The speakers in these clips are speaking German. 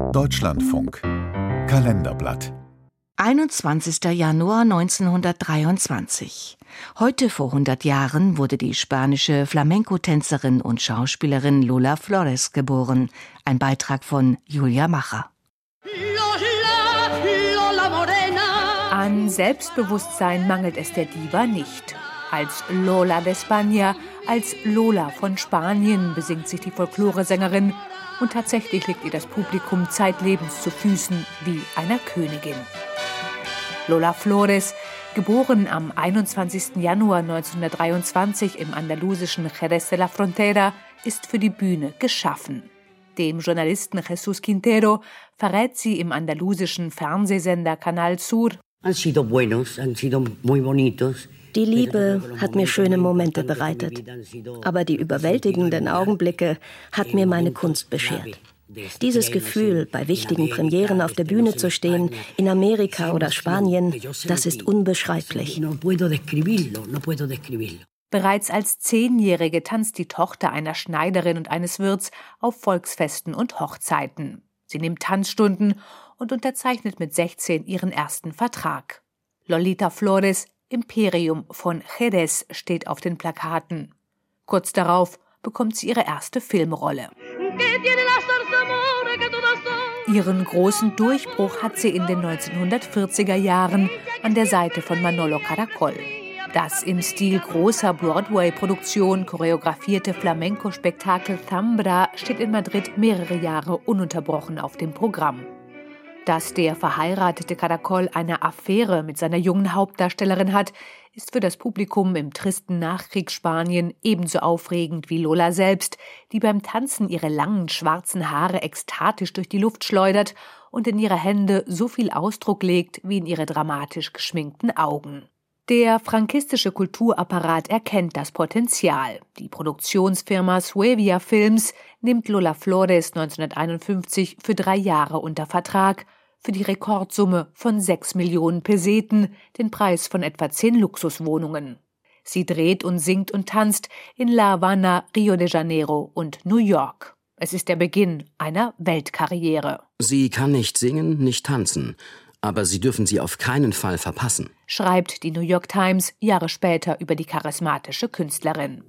Deutschlandfunk Kalenderblatt 21. Januar 1923. Heute vor 100 Jahren wurde die spanische Flamenco-Tänzerin und Schauspielerin Lola Flores geboren. Ein Beitrag von Julia Macher. An Selbstbewusstsein mangelt es der Diva nicht. Als Lola de España, als Lola von Spanien besingt sich die Folkloresängerin und tatsächlich liegt ihr das Publikum zeitlebens zu Füßen wie einer Königin. Lola Flores, geboren am 21. Januar 1923 im andalusischen Jerez de la Frontera, ist für die Bühne geschaffen. Dem Journalisten Jesús Quintero verrät sie im andalusischen Fernsehsender Canal Sur: Die Liebe hat mir schöne Momente bereitet, aber die überwältigenden Augenblicke hat mir meine Kunst beschert. Dieses Gefühl, bei wichtigen Premieren auf der Bühne zu stehen, in Amerika oder Spanien, das ist unbeschreiblich. Bereits als 10-Jährige tanzt die Tochter einer Schneiderin und eines Wirts auf Volksfesten und Hochzeiten. Sie nimmt Tanzstunden und unterzeichnet mit 16 ihren ersten Vertrag. Lolita Flores, Imperium von Jerez, steht auf den Plakaten. Kurz darauf bekommt sie ihre erste Filmrolle. Ihren großen Durchbruch hat sie in den 1940er Jahren an der Seite von Manolo Caracol. Das im Stil großer Broadway-Produktion choreografierte Flamenco-Spektakel Zambra steht in Madrid mehrere Jahre ununterbrochen auf dem Programm. Dass der verheiratete Caracol eine Affäre mit seiner jungen Hauptdarstellerin hat, ist für das Publikum im tristen Nachkriegsspanien ebenso aufregend wie Lola selbst, die beim Tanzen ihre langen schwarzen Haare ekstatisch durch die Luft schleudert und in ihre Hände so viel Ausdruck legt wie in ihre dramatisch geschminkten Augen. Der frankistische Kulturapparat erkennt das Potenzial. Die Produktionsfirma Suevia Films nimmt Lola Flores 1951 für 3 Jahre unter Vertrag für die Rekordsumme von 6 Millionen Peseten, den Preis von etwa 10 Luxuswohnungen. Sie dreht und singt und tanzt in La Habana, Rio de Janeiro und New York. Es ist der Beginn einer Weltkarriere. Sie kann nicht singen, nicht tanzen. Aber Sie dürfen sie auf keinen Fall verpassen, schreibt die New York Times Jahre später über die charismatische Künstlerin.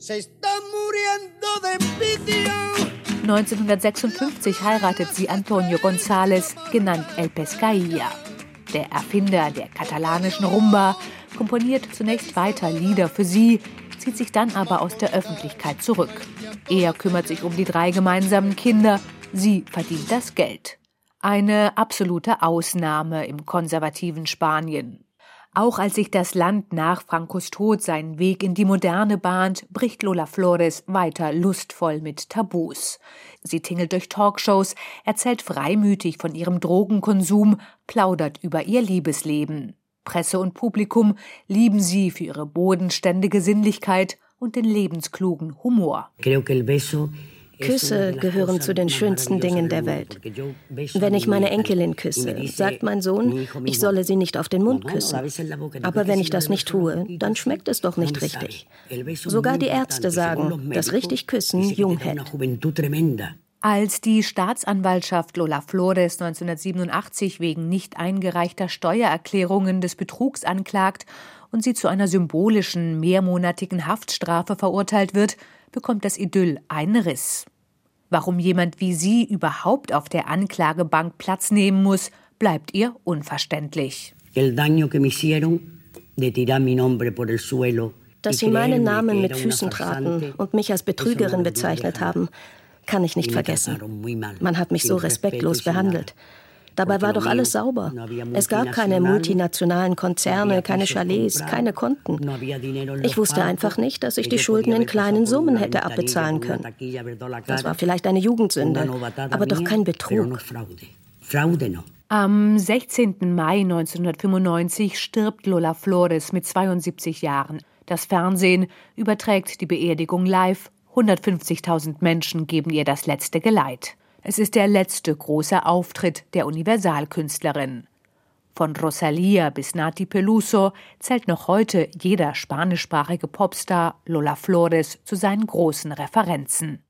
1956 heiratet sie Antonio González, genannt El Pescailla. Der Erfinder der katalanischen Rumba komponiert zunächst weiter Lieder für sie, zieht sich dann aber aus der Öffentlichkeit zurück. Er kümmert sich um die 3 gemeinsamen Kinder, sie verdient das Geld. Eine absolute Ausnahme im konservativen Spanien. Auch als sich das Land nach Francos Tod seinen Weg in die Moderne bahnt, bricht Lola Flores weiter lustvoll mit Tabus. Sie tingelt durch Talkshows, erzählt freimütig von ihrem Drogenkonsum, plaudert über ihr Liebesleben. Presse und Publikum lieben sie für ihre bodenständige Sinnlichkeit und den lebensklugen Humor. Küsse gehören zu den schönsten Dingen der Welt. Wenn ich meine Enkelin küsse, sagt mein Sohn, ich solle sie nicht auf den Mund küssen. Aber wenn ich das nicht tue, dann schmeckt es doch nicht richtig. Sogar die Ärzte sagen, dass richtig Küssen jung hält. Als die Staatsanwaltschaft Lola Flores 1987 wegen nicht eingereichter Steuererklärungen des Betrugs anklagt und sie zu einer symbolischen mehrmonatigen Haftstrafe verurteilt wird, bekommt das Idyll einen Riss. Warum jemand wie sie überhaupt auf der Anklagebank Platz nehmen muss, bleibt ihr unverständlich. Dass sie meinen Namen mit Füßen traten und mich als Betrügerin bezeichnet haben, kann ich nicht vergessen. Man hat mich so respektlos behandelt. Dabei war doch alles sauber. Es gab keine multinationalen Konzerne, keine Chalets, keine Konten. Ich wusste einfach nicht, dass ich die Schulden in kleinen Summen hätte abbezahlen können. Das war vielleicht eine Jugendsünde, aber doch kein Betrug. Am 16. Mai 1995 stirbt Lola Flores mit 72 Jahren. Das Fernsehen überträgt die Beerdigung live. 150.000 Menschen geben ihr das letzte Geleit. Es ist der letzte große Auftritt der Universalkünstlerin. Von Rosalía bis Nati Peluso zählt noch heute jeder spanischsprachige Popstar Lola Flores zu seinen großen Referenzen.